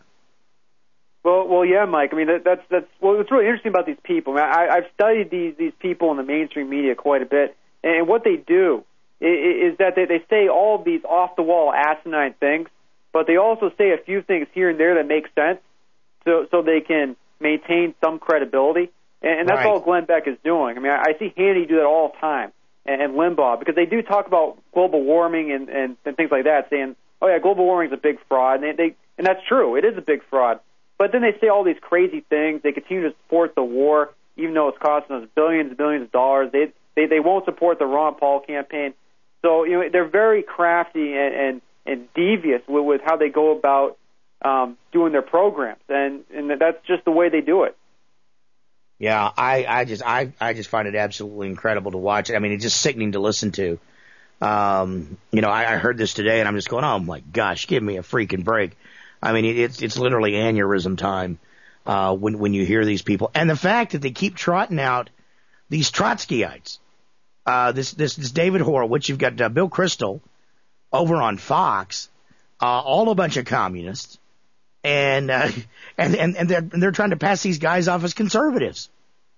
Well, well, yeah, Mike. I mean, that, that's, that's, well, what's really interesting about these people, I mean, I, I've studied these, these people in the mainstream media quite a bit, and what they do is, is that they, they say all of these off-the-wall asinine things, but they also say a few things here and there that make sense. So, so they can maintain some credibility, and, and that's right. All Glenn Beck is doing. I mean, I, I see Hannity do that all the time, and, and Limbaugh, because they do talk about global warming and, and, and things like that, saying, "Oh yeah, global warming is a big fraud," and they, they and that's true, it is a big fraud. But then they say all these crazy things. They continue to support the war, even though it's costing us billions and billions of dollars. They they they won't support the Ron Paul campaign. So you know they're very crafty and and, and devious with, with how they go about Um, doing their programs, and, and that's just the way they do it. Yeah, I, I just I, I just find it absolutely incredible to watch. I mean, it's just sickening to listen to. Um, you know, I, I heard this today, and I'm just going, oh my gosh, give me a freaking break. I mean, it, it's it's literally aneurysm time uh, when when you hear these people, and the fact that they keep trotting out these Trotskyites. Uh, this this this David Horowitz, you've got uh, Bill Kristol over on Fox, uh, all a bunch of communists. And, uh, and, and, and they're, and they're trying to pass these guys off as conservatives.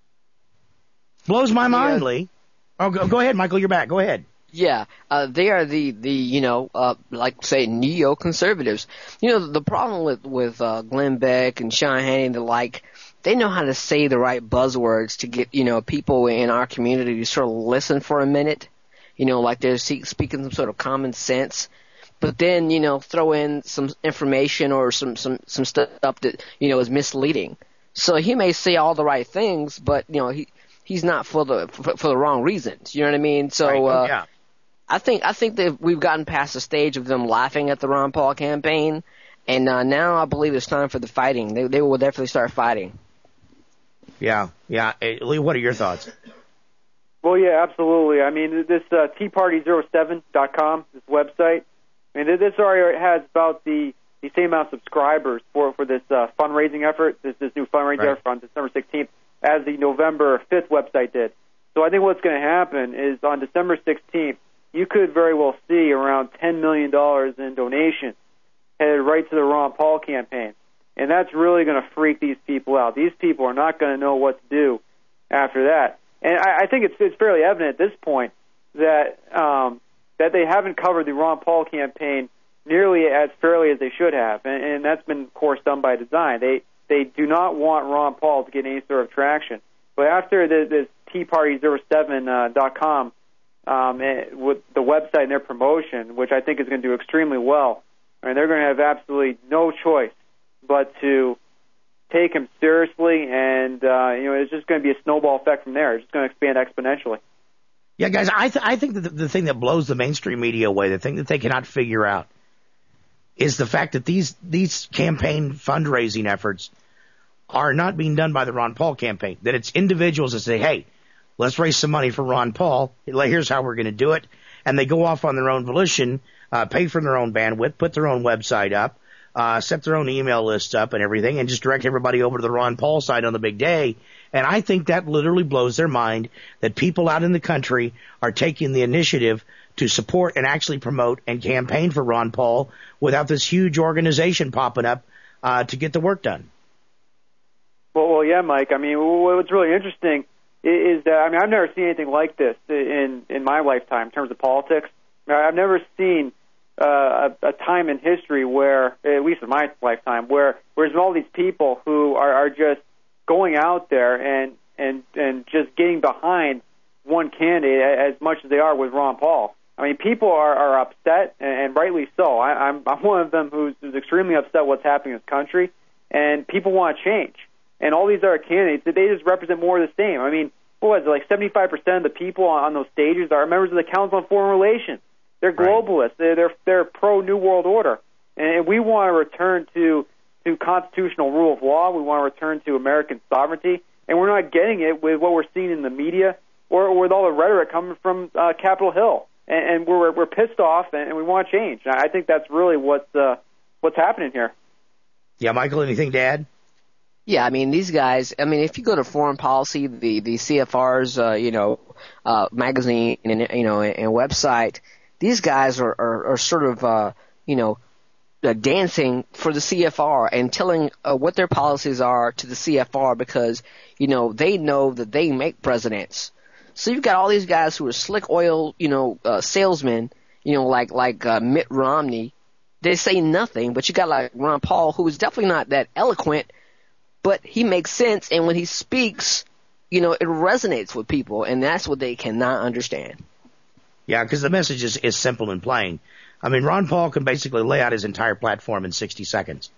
Blows my mind, yeah. Lee. Oh, go, go ahead, Michael, you're back. Go ahead. Yeah, uh, they are the, the, you know, uh, like say neo-conservatives. You know, the problem with, with, uh, Glenn Beck and Sean Hannity and the like, they know how to say the right buzzwords to get, you know, people in our community to sort of listen for a minute. You know, like they're speaking some sort of common sense. But then, you know, throw in some information or some, some, some stuff that, you know, is misleading. So he may say all the right things, but, you know, he, he's not for the, for, for the wrong reasons. You know what I mean? So, right. uh, yeah. I think, I think that we've gotten past the stage of them laughing at the Ron Paul campaign. And, uh, now I believe it's time for the fighting. They, they will definitely start fighting. Yeah. Yeah. Hey, Lee, what are your thoughts? Well, yeah, absolutely. I mean, this, uh, Tea Party zero seven dot com, this website, I mean, this already has about the, the same amount of subscribers for, for this uh, fundraising effort, this, this new fundraising right. effort on December sixteenth, as the November fifth website did. So I think what's going to happen is on December sixteenth, you could very well see around ten million dollars in donations headed right to the Ron Paul campaign. And that's really going to freak these people out. These people are not going to know what to do after that. And I, I think it's, it's fairly evident at this point that um, that they haven't covered the Ron Paul campaign nearly as fairly as they should have, and, and that's been, of course, done by design. They they do not want Ron Paul to get any sort of traction. But after the, this Tea Party zero seven dot com um, with the website and their promotion, which I think is going to do extremely well. I mean, they're going to have absolutely no choice but to take him seriously, and uh, you know, it's just going to be a snowball effect from there. It's just going to expand exponentially. Yeah, guys, I th- I think that the, the thing that blows the mainstream media away, the thing that they cannot figure out, is the fact that these these campaign fundraising efforts are not being done by the Ron Paul campaign. That it's individuals that say, "Hey, let's raise some money for Ron Paul. Here's how we're going to do it," and they go off on their own volition, uh, pay for their own bandwidth, put their own website up, uh, set their own email lists up and everything, and just direct everybody over to the Ron Paul site on the big day. And I think that literally blows their mind that people out in the country are taking the initiative to support and actually promote and campaign for Ron Paul without this huge organization popping up uh, to get the work done. Well, well, yeah, Mike. I mean, what's really interesting is that, I mean, I've never seen anything like this in, in my lifetime in terms of politics. I've never seen uh, a, a time in history where, at least in my lifetime, where there's all these people who are, are just going out there and, and, and just getting behind one candidate as much as they are with Ron Paul. I mean, people are, are upset, and, and rightly so. I, I'm, I'm one of them who's, who's extremely upset what's happening in this country, and people want to change. And all these other candidates, they just represent more of the same. I mean, what was it, like seventy-five percent of the people on, on those stages are members of the Council on Foreign Relations. They're globalists. They're, they're, they're pro-New World Order. And we want to return to, to constitutional rule of law. We want to return to American sovereignty. And we're not getting it with what we're seeing in the media or, or with all the rhetoric coming from uh, Capitol Hill. And, and we're, we're pissed off, and, and we want to change. I think that's really what's, uh, what's happening here. Yeah, Michael, anything to add? Yeah, I mean, these guys, I mean, if you go to Foreign Policy, the, the C F R's, uh, you know, uh, magazine and, you know, and, and website, these guys are, are, are sort of, uh, you know, uh, dancing for the C F R and telling uh, what their policies are to the C F R because, you know, they know that they make presidents. So you've got all these guys who are slick oil, you know, uh, salesmen, you know, like, like, uh, Mitt Romney. They say nothing, but you got like Ron Paul, who is definitely not that eloquent, but he makes sense, and when he speaks, you know, it resonates with people, and that's what they cannot understand. Yeah, because the message is, is simple and plain. I mean, Ron Paul can basically lay out his entire platform in sixty seconds.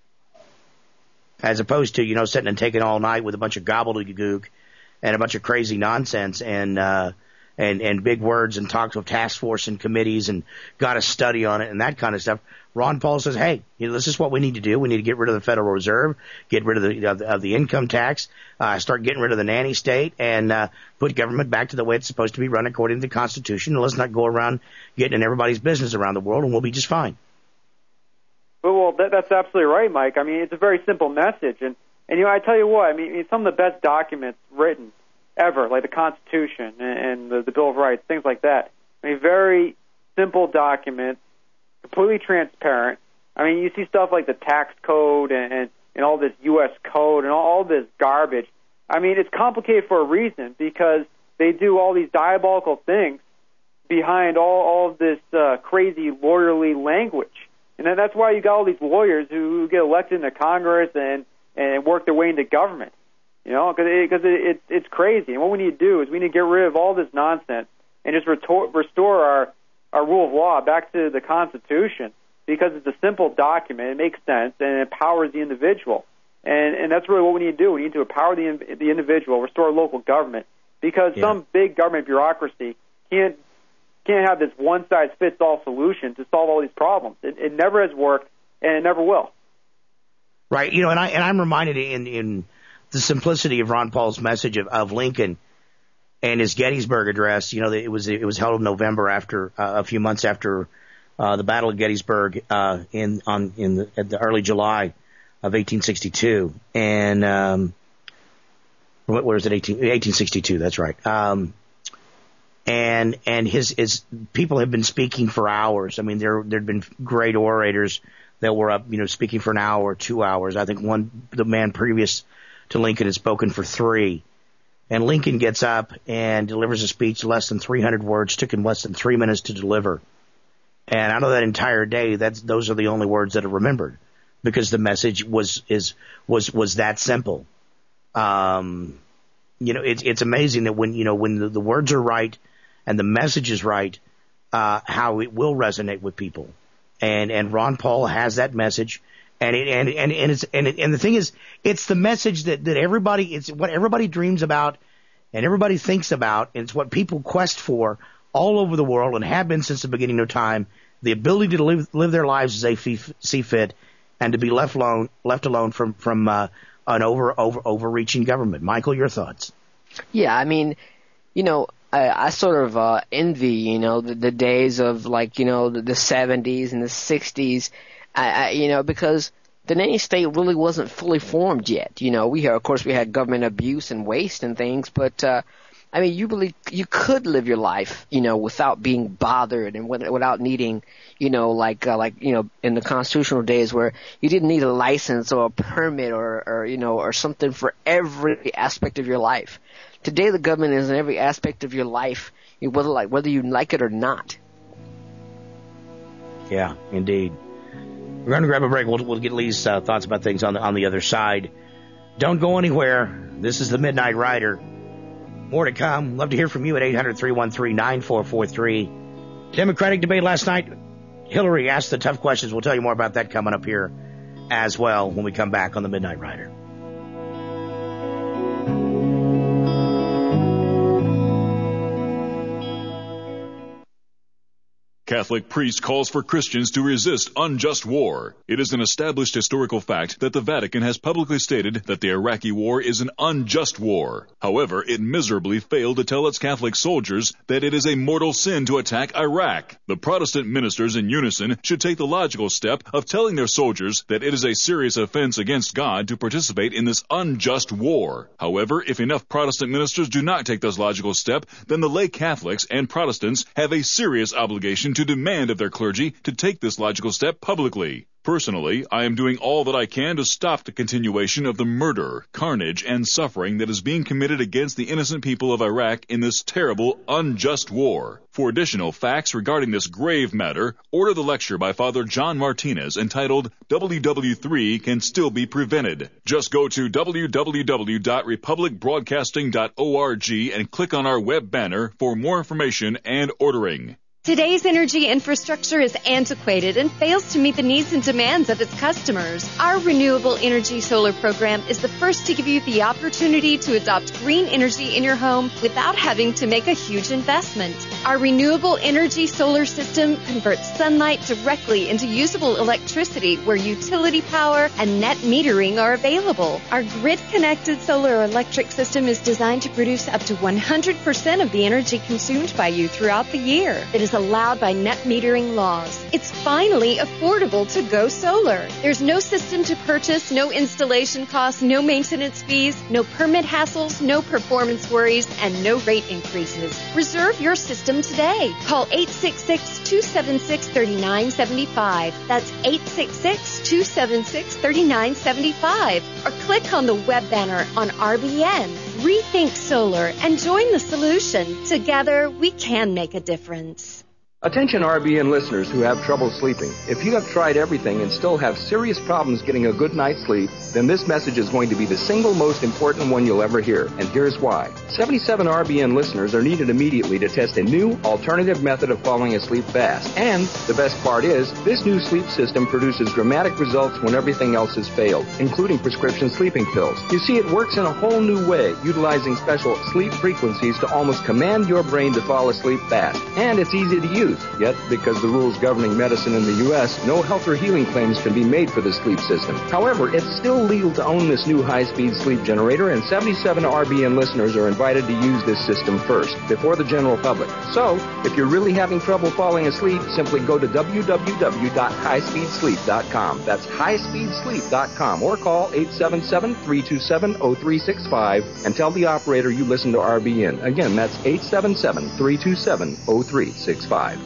As opposed to, you know, sitting and taking all night with a bunch of gobbledygook and a bunch of crazy nonsense and, uh, and, and big words and talks with task force and committees and got to study on it and that kind of stuff. Ron Paul says, hey, you know, this is what we need to do. We need to get rid of the Federal Reserve, get rid of the of the, of the income tax, uh, start getting rid of the nanny state, and uh, put government back to the way it's supposed to be run according to the Constitution. And let's not go around getting in everybody's business around the world, and we'll be just fine. Well, that, that's absolutely right, Mike. I mean, it's a very simple message. And, and you know, I tell you what, I mean, some of the best documents written ever, like the Constitution and, and the, the Bill of Rights, things like that. I mean, very simple documents, completely transparent. I mean, you see stuff like the tax code and, and, and all this U S code and all, all this garbage. I mean, it's complicated for a reason because they do all these diabolical things behind all, all of this uh, crazy lawyerly language. And then that's why you got all these lawyers who get elected into Congress and, and work their way into government. You know, because it, cause it, it, it's crazy. And what we need to do is we need to get rid of all this nonsense and just retor- restore our our rule of law back to the Constitution because it's a simple document. It makes sense and it empowers the individual. And and that's really what we need to do. We need to empower the the individual, restore local government, because yeah. some big government bureaucracy can't can't have this one-size-fits-all solution to solve all these problems. It, it never has worked, and it never will. Right. You know, and I and I'm reminded in in the simplicity of Ron Paul's message of, of Lincoln and his Gettysburg address. You know, it was it was held in November after uh, a few months after uh, the Battle of Gettysburg uh, in on in the, at the early July of eighteen sixty-two, and um, what was it? eighteen sixty-two. That's right. Um, and and his his people have been speaking for hours. I mean, there there'd been great orators that were up, you know, speaking for an hour or two hours. I think one the man previous to Lincoln had spoken for three. And Lincoln gets up and delivers a speech less than three hundred words, took him less than three minutes to deliver. And out of that entire day, that's those are the only words that are remembered because the message was is was was that simple. Um, you know, it's it's amazing that when you know when the, the words are right and the message is right, uh, how it will resonate with people. And, and Ron Paul has that message. And it, and, and, and it's, and, it, and the thing is, it's the message that, that everybody, it's what everybody dreams about and everybody thinks about. And it's what people quest for all over the world and have been since the beginning of time. The ability to live, live their lives as they f- see fit and to be left alone, left alone from, from, uh, an over, over, overreaching government. Michael, your thoughts? Yeah, I mean, you know, I, I sort of uh, envy, you know, the, the days of like, you know, the, the seventies and the sixties, I, I, you know, because the nanny state really wasn't fully formed yet. You know, we had, of course, we had government abuse and waste and things, but uh, I mean, you really you could live your life, you know, without being bothered and without needing, you know, like uh, like you know, in the constitutional days where you didn't need a license or a permit or, or you know or something for every aspect of your life. Today, the government is in every aspect of your life, whether like whether you like it or not. Yeah, indeed. We're going to grab a break. We'll, we'll get Lee's uh, thoughts about things on the on the other side. Don't go anywhere. This is the Midnight Rider. More to come. Love to hear from you at eight hundred, three one three, nine four four three. Democratic debate last night. Hillary asked the tough questions. We'll tell you more about that coming up here as well when we come back on the Midnight Rider. Catholic priest calls for Christians to resist unjust war. It is an established historical fact that the Vatican has publicly stated that the Iraqi war is an unjust war. However, it miserably failed to tell its Catholic soldiers that it is a mortal sin to attack Iraq. The Protestant ministers in unison should take the logical step of telling their soldiers that it is a serious offense against God to participate in this unjust war. However, if enough Protestant ministers do not take this logical step, then the lay Catholics and Protestants have a serious obligation to to demand of their clergy to take this logical step publicly. Personally, I am doing all that I can to stop the continuation of the murder, carnage, and suffering that is being committed against the innocent people of Iraq in this terrible, unjust war. For additional facts regarding this grave matter, order the lecture by Father John Martinez entitled W W three Can Still Be Prevented. Just go to w w w dot republic broadcasting dot org and click on our web banner for more information and ordering. Today's energy infrastructure is antiquated and fails to meet the needs and demands of its customers. Our Renewable Energy Solar program is the first to give you the opportunity to adopt green energy in your home without having to make a huge investment. Our Renewable Energy Solar system converts sunlight directly into usable electricity where utility power and net metering are available. Our grid-connected solar electric system is designed to produce up to one hundred percent of the energy consumed by you throughout the year. It is allowed by net metering laws. It's finally affordable to go solar. There's no system to purchase, no installation costs, no maintenance fees, no permit hassles, no performance worries, and no rate increases. Reserve your system today. Call eight six six, two seven six, three nine seven five. That's eight six six, two seven six, three nine seven five. Or click on the web banner on R B N. Rethink solar and join the solution. Together, we can make a difference. Attention R B N listeners who have trouble sleeping. If you have tried everything and still have serious problems getting a good night's sleep, then this message is going to be the single most important one you'll ever hear. And here's why. seventy-seven R B N listeners are needed immediately to test a new alternative method of falling asleep fast. And the best part is, this new sleep system produces dramatic results when everything else has failed, including prescription sleeping pills. You see, it works in a whole new way, utilizing special sleep frequencies to almost command your brain to fall asleep fast. And it's easy to use. Yet, because the rules governing medicine in the U S, no health or healing claims can be made for the sleep system. However, it's still legal to own this new high-speed sleep generator, and seventy-seven R B N listeners are invited to use this system first, before the general public. So, if you're really having trouble falling asleep, simply go to w w w dot high speed sleep dot com. That's high speed sleep dot com, or call eight seven seven, three two seven, zero three six five and tell the operator you listen to R B N. Again, that's eight seven seven, three two seven, zero three six five.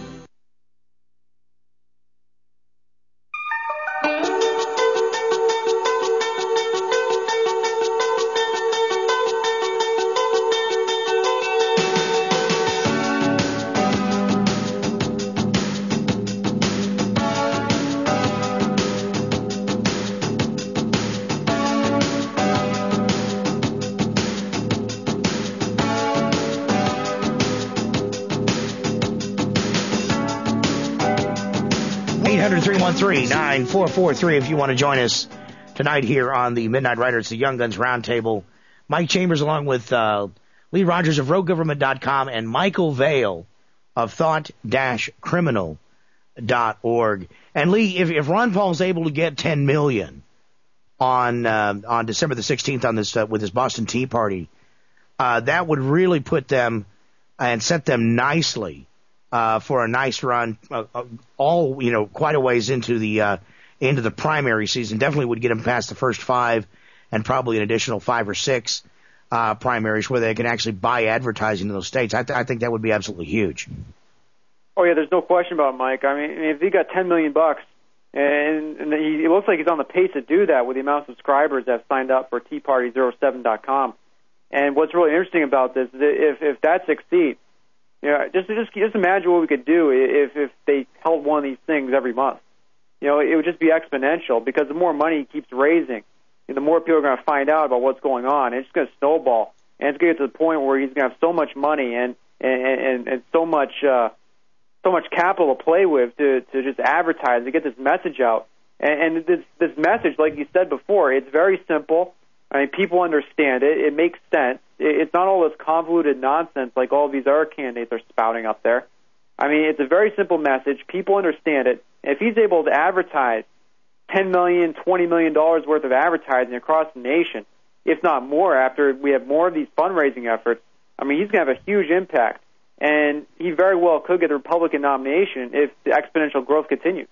hundred, three one three, nine four four three if you want to join us tonight here on the Midnight Rider. It's the Young Guns Roundtable. Mike Chambers along with uh, Lee Rogers of rogue government dot com and Michael Vale of thought dash criminal dot org. And Lee, if, if Ron Paul's able to get ten million dollars on uh, on December the sixteenth on this uh, with his Boston Tea Party, uh, that would really put them and set them nicely uh, for a nice run, uh, uh, all you know, quite a ways into the uh, into the primary season. Definitely would get them past the first five, and probably an additional five or six uh, primaries where they can actually buy advertising in those states. I, th- I think that would be absolutely huge. Oh yeah, there's no question about it, Mike. I mean, if he got ten million bucks, and, and he, it looks like he's on the pace to do that with the amount of subscribers that have signed up for tea party zero seven dot com. And what's really interesting about this is that if if that succeeds, you know, just just just imagine what we could do if if they held one of these things every month. You know, it would just be exponential because the more money he keeps raising, the more people are going to find out about what's going on. And it's just going to snowball, and it's going to get to the point where he's going to have so much money and and and, and so much uh, so much capital to play with to to just advertise to get this message out. And, and this this message, like you said before, it's very simple. I mean, people understand it. It makes sense. It, it's not all this convoluted nonsense like all of these other candidates are spouting up there. I mean, it's a very simple message. People understand it. And if he's able to advertise ten million dollars, twenty million dollars worth of advertising across the nation, if not more, after we have more of these fundraising efforts, I mean, he's going to have a huge impact. And he very well could get a Republican nomination if the exponential growth continues.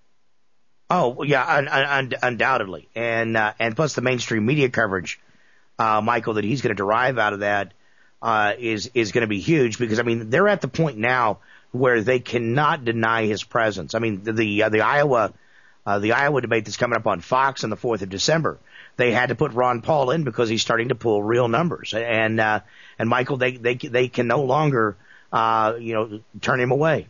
Oh, yeah, un- un- undoubtedly. And uh, and plus the mainstream media coverage, uh, Michael, that he's going to derive out of that uh, is, is going to be huge because, I mean, they're at the point now where they cannot deny his presence. I mean, the the, uh, the Iowa uh, the Iowa debate that's coming up on Fox on the fourth of December, they had to put Ron Paul in because he's starting to pull real numbers. And uh, and Michael, they they they can no longer uh, you know turn him away.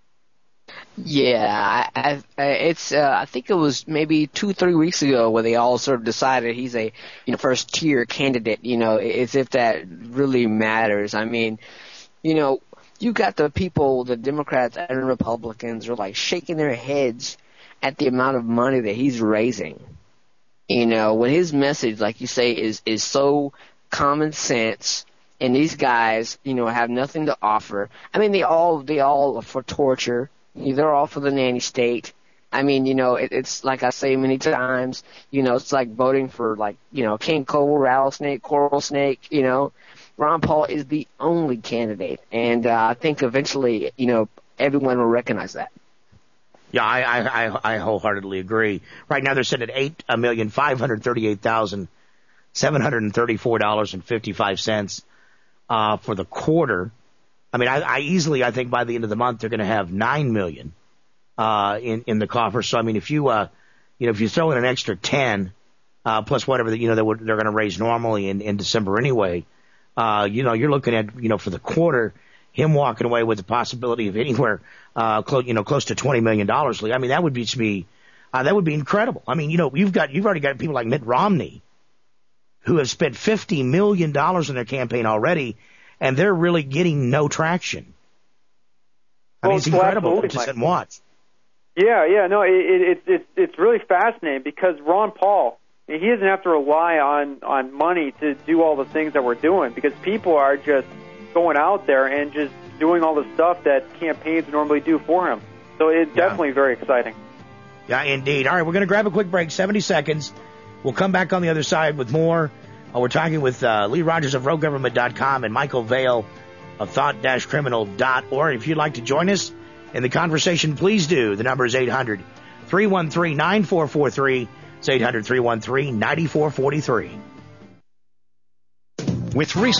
Yeah, I, I, it's. Uh, I think it was maybe two, three weeks ago where they all sort of decided he's a, you know, first tier candidate. You know, as if that really matters. I mean, you know, you got the people, the Democrats and Republicans are like shaking their heads at the amount of money that he's raising. You know, when his message, like you say, is is so common sense, and these guys, you know, have nothing to offer. I mean, they all they all are for torture. They're all for the nanny state. I mean, you know, it, it's like I say many times, you know, it's like voting for, like, you know, King Cobra, Rattlesnake, Coral Snake, you know. Ron Paul is the only candidate. And uh, I think eventually, you know, everyone will recognize that. Yeah, I, I, I, I wholeheartedly agree. Right now they're sitting at eight million five hundred thirty-eight thousand seven hundred thirty-four dollars and fifty-five cents uh, for the quarter. I mean, I, I easily, I think by the end of the month, they're going to have nine million, uh, in, in the coffer. So, I mean, if you, uh, you know, if you throw in an extra ten, uh, plus whatever, you know, they would, they're going to raise normally in, in December anyway, uh, you know, you're looking at, you know, for the quarter, him walking away with the possibility of anywhere, uh, close, you know, close to twenty million dollars. I mean, that would be, to me, uh, that would be incredible. I mean, you know, you've got, you've already got people like Mitt Romney who have spent fifty million dollars in their campaign already, and they're really getting no traction. I mean, well, it's incredible well, to sit and watch. Yeah, yeah, no, it, it, it, it's really fascinating because Ron Paul, he doesn't have to rely on, on money to do all the things that we're doing because people are just going out there and just doing all the stuff that campaigns normally do for him. So it's yeah. definitely very exciting. Yeah, indeed. All right, we're going to grab a quick break, seventy seconds. We'll come back on the other side with more. Uh, we're talking with uh, Lee Rogers of rogue government dot com and Michael Vale of thought dash criminal dot org. If you'd like to join us in the conversation, please do. The number is eight hundred, three one three, nine four four three. It's eight hundred, three one three, nine four four three. With recent